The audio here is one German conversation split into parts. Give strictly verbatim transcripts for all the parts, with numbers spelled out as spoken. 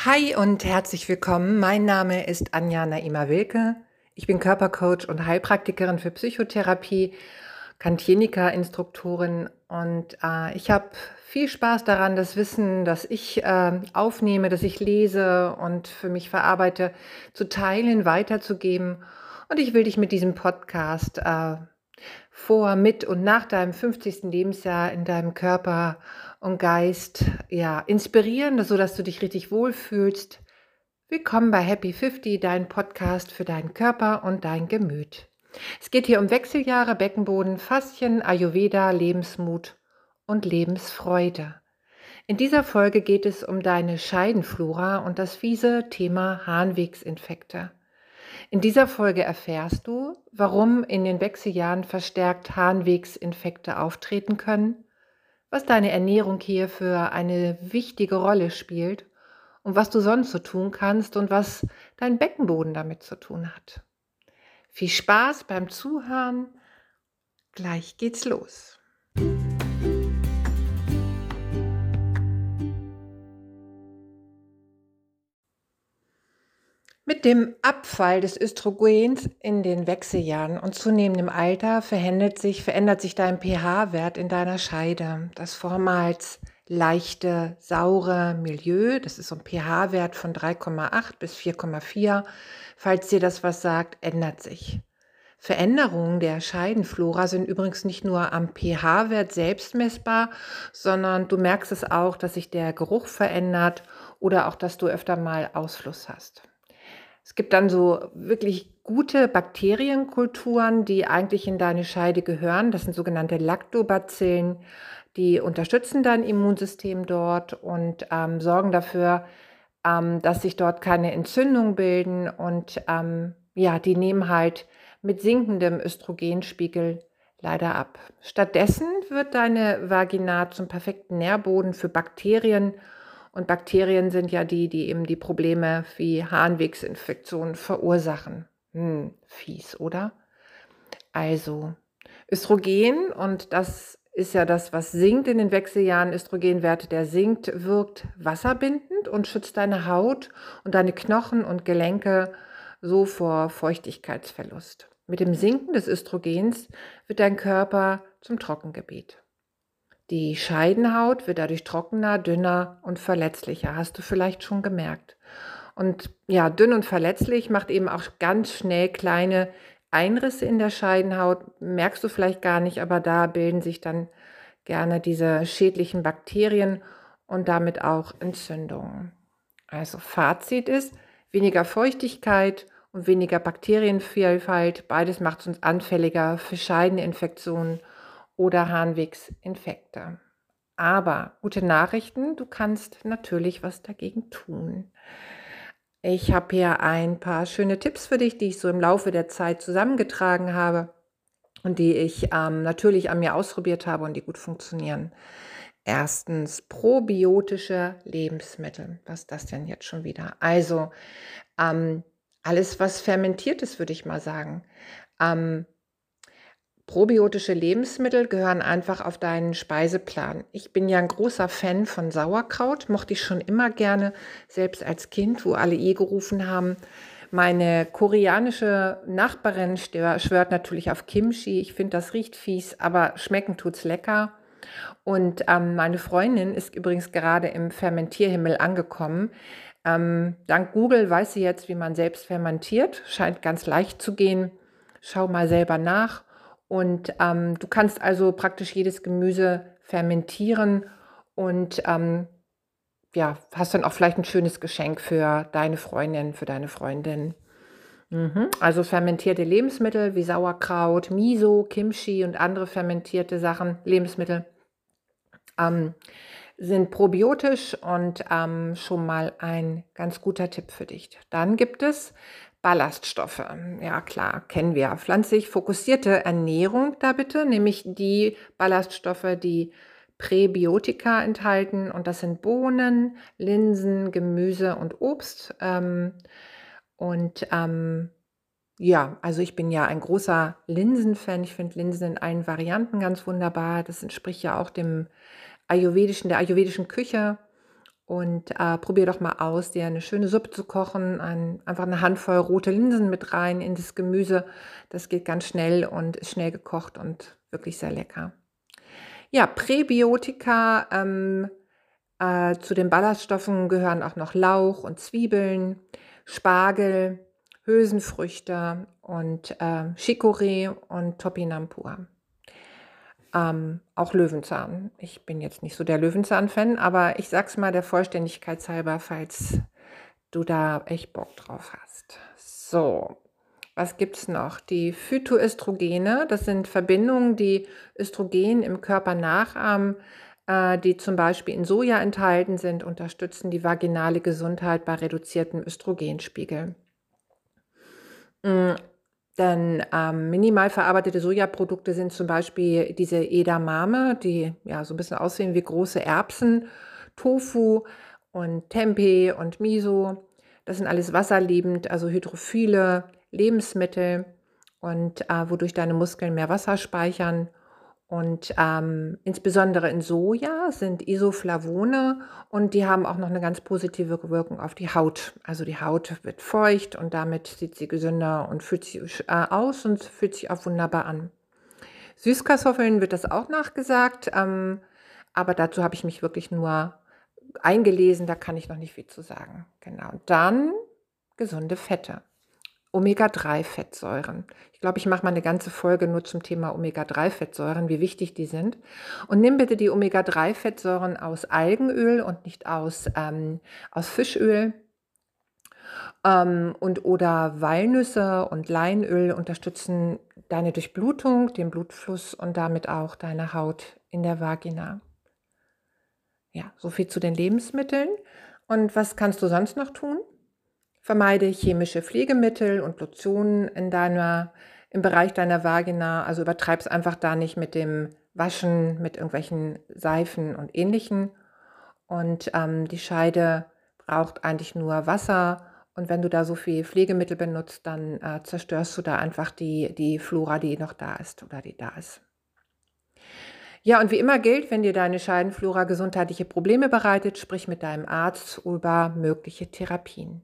Hi und herzlich willkommen. Mein Name ist Anja Naima Wilke. Ich bin Körpercoach und Heilpraktikerin für Psychotherapie, Kantieniker-Instruktorin und äh, ich habe viel Spaß daran, das Wissen, das ich äh, aufnehme, das ich lese und für mich verarbeite, zu teilen, weiterzugeben. Und ich will dich mit diesem Podcast äh, vor, mit und nach deinem fünfzigsten Lebensjahr in deinem Körper und Geist ja, inspirieren, sodass du dich richtig wohlfühlst. Willkommen bei Happy fünfzig, dein Podcast für deinen Körper und dein Gemüt. Es geht hier um Wechseljahre, Beckenboden, Faszien, Ayurveda, Lebensmut und Lebensfreude. In dieser Folge geht es um deine Scheidenflora und das fiese Thema Harnwegsinfekte. In dieser Folge erfährst du, warum in den Wechseljahren verstärkt Harnwegsinfekte auftreten können, was deine Ernährung hier für eine wichtige Rolle spielt und was du sonst so tun kannst und was dein Beckenboden damit zu tun hat. Viel Spaß beim Zuhören. Gleich geht's los. Mit dem Abfall des Östrogens in den Wechseljahren und zunehmendem Alter verändert sich, verändert sich dein pH-Wert in deiner Scheide. Das vormals leichte, saure Milieu, das ist so ein pH-Wert von drei Komma acht bis vier Komma vier, falls dir das was sagt, ändert sich. Veränderungen der Scheidenflora sind übrigens nicht nur am pH-Wert selbst messbar, sondern du merkst es auch, dass sich der Geruch verändert oder auch, dass du öfter mal Ausfluss hast. Es gibt dann so wirklich gute Bakterienkulturen, die eigentlich in deine Scheide gehören. Das sind sogenannte Lactobacillen, die unterstützen dein Immunsystem dort und ähm, sorgen dafür, ähm, dass sich dort keine Entzündungen bilden. Und ähm, ja, die nehmen halt mit sinkendem Östrogenspiegel leider ab. Stattdessen wird deine Vagina zum perfekten Nährboden für Bakterien. Und Bakterien sind ja die, die eben die Probleme wie Harnwegsinfektionen verursachen. Hm, fies, oder? Also, Östrogen, und das ist ja das, was sinkt in den Wechseljahren, Östrogenwert, der sinkt, wirkt wasserbindend und schützt deine Haut und deine Knochen und Gelenke so vor Feuchtigkeitsverlust. Mit dem Sinken des Östrogens wird dein Körper zum Trockengebiet. Die Scheidenhaut wird dadurch trockener, dünner und verletzlicher, hast du vielleicht schon gemerkt. Und ja, dünn und verletzlich macht eben auch ganz schnell kleine Einrisse in der Scheidenhaut, merkst du vielleicht gar nicht, aber da bilden sich dann gerne diese schädlichen Bakterien und damit auch Entzündungen. Also Fazit ist, weniger Feuchtigkeit und weniger Bakterienvielfalt, beides macht uns anfälliger für Scheideninfektionen oder Harnwegsinfekte. Aber gute Nachrichten, du kannst natürlich was dagegen tun. Ich habe hier ein paar schöne Tipps für dich, die ich so im Laufe der Zeit zusammengetragen habe und die ich ähm, natürlich an mir ausprobiert habe und die gut funktionieren. Erstens, probiotische Lebensmittel. Was ist das denn jetzt schon wieder? Also ähm, alles, was fermentiert ist, würde ich mal sagen. Ähm, Probiotische Lebensmittel gehören einfach auf deinen Speiseplan. Ich bin ja ein großer Fan von Sauerkraut, mochte ich schon immer gerne, selbst als Kind, wo alle eh gerufen haben. Meine koreanische Nachbarin stör- schwört natürlich auf Kimchi. Ich finde, das riecht fies, aber schmecken tut's lecker. Und ähm, meine Freundin ist übrigens gerade im Fermentierhimmel angekommen. Ähm, dank Google weiß sie jetzt, wie man selbst fermentiert. Scheint ganz leicht zu gehen. Schau mal selber nach. Und ähm, du kannst also praktisch jedes Gemüse fermentieren und ähm, ja, hast dann auch vielleicht ein schönes Geschenk für deine Freundin, für deine Freundin. Mhm. Also fermentierte Lebensmittel wie Sauerkraut, Miso, Kimchi und andere fermentierte Sachen, Lebensmittel ähm, sind probiotisch und ähm, schon mal ein ganz guter Tipp für dich. Dann gibt es Ballaststoffe. Ja klar, kennen wir. Pflanzlich fokussierte Ernährung da bitte, nämlich die Ballaststoffe, die Präbiotika enthalten. Und das sind Bohnen, Linsen, Gemüse und Obst. Ähm, und ähm, ja, also ich bin ja ein großer Linsenfan. Ich finde Linsen in allen Varianten ganz wunderbar. Das entspricht ja auch dem ayurvedischen, der ayurvedischen Küche. Und äh, probier doch mal aus, dir eine schöne Suppe zu kochen, ein, einfach eine Handvoll rote Linsen mit rein in das Gemüse. Das geht ganz schnell und ist schnell gekocht und wirklich sehr lecker. Ja, Präbiotika, ähm, äh, zu den Ballaststoffen gehören auch noch Lauch und Zwiebeln, Spargel, Hülsenfrüchte und äh, Chicorée und Topinambur. Ähm, auch Löwenzahn. Ich bin jetzt nicht so der Löwenzahn-Fan, aber ich sag's mal der Vollständigkeit halber, falls du da echt Bock drauf hast. So, was gibt's noch? Die Phytoöstrogene, das sind Verbindungen, die Östrogen im Körper nachahmen, äh, die zum Beispiel in Soja enthalten sind, unterstützen die vaginale Gesundheit bei reduziertem Östrogenspiegel. Mm, Denn ähm, minimal verarbeitete Sojaprodukte sind zum Beispiel diese Edamame, die ja so ein bisschen aussehen wie große Erbsen, Tofu und Tempeh und Miso. Das sind alles wasserliebend, also hydrophile Lebensmittel und äh, wodurch deine Muskeln mehr Wasser speichern. Und ähm, insbesondere in Soja sind Isoflavone und die haben auch noch eine ganz positive Wirkung auf die Haut. Also die Haut wird feucht und damit sieht sie gesünder und fühlt sich äh, aus und fühlt sich auch wunderbar an. Süßkartoffeln wird das auch nachgesagt, ähm, aber dazu habe ich mich wirklich nur eingelesen, da kann ich noch nicht viel zu sagen. Genau. Und dann gesunde Fette. Omega drei Fettsäuren. Ich glaube, ich mache mal eine ganze Folge nur zum Thema Omega drei Fettsäuren, wie wichtig die sind. Und nimm bitte die Omega drei Fettsäuren aus Algenöl und nicht aus, ähm, aus Fischöl. Ähm, und oder Walnüsse und Leinöl unterstützen deine Durchblutung, den Blutfluss und damit auch deine Haut in der Vagina. Ja, so viel zu den Lebensmitteln. Und was kannst du sonst noch tun? Vermeide chemische Pflegemittel und Lotionen in deiner, im Bereich deiner Vagina. Also übertreib es einfach da nicht mit dem Waschen, mit irgendwelchen Seifen und Ähnlichem. Und ähm, die Scheide braucht eigentlich nur Wasser. Und wenn du da so viel Pflegemittel benutzt, dann äh, zerstörst du da einfach die, die Flora, die noch da ist oder die da ist. Ja, und wie immer gilt, wenn dir deine Scheidenflora gesundheitliche Probleme bereitet, sprich mit deinem Arzt über mögliche Therapien.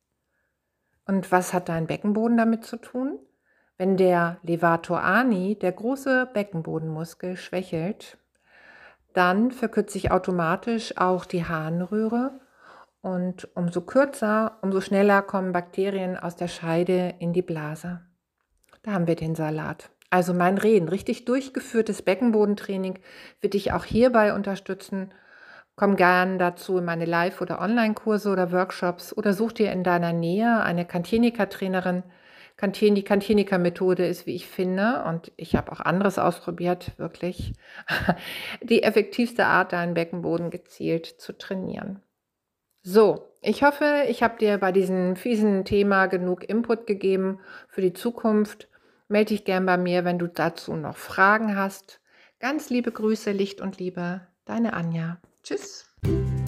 Und was hat dein Beckenboden damit zu tun? Wenn der Levator ani, der große Beckenbodenmuskel, schwächelt, dann verkürzt sich automatisch auch die Harnröhre und umso kürzer, umso schneller kommen Bakterien aus der Scheide in die Blase. Da haben wir den Salat. Also mein Reden, richtig durchgeführtes Beckenbodentraining wird dich auch hierbei unterstützen. Komm gern dazu in meine Live- oder Online-Kurse oder Workshops oder such dir in deiner Nähe eine Kantinika-Trainerin. Kantin, die Kantinika-Methode ist, wie ich finde, und ich habe auch anderes ausprobiert, wirklich, die effektivste Art, deinen Beckenboden gezielt zu trainieren. So, ich hoffe, ich habe dir bei diesem fiesen Thema genug Input gegeben für die Zukunft. Melde dich gern bei mir, wenn du dazu noch Fragen hast. Ganz liebe Grüße, Licht und Liebe, deine Anja. Tschüss.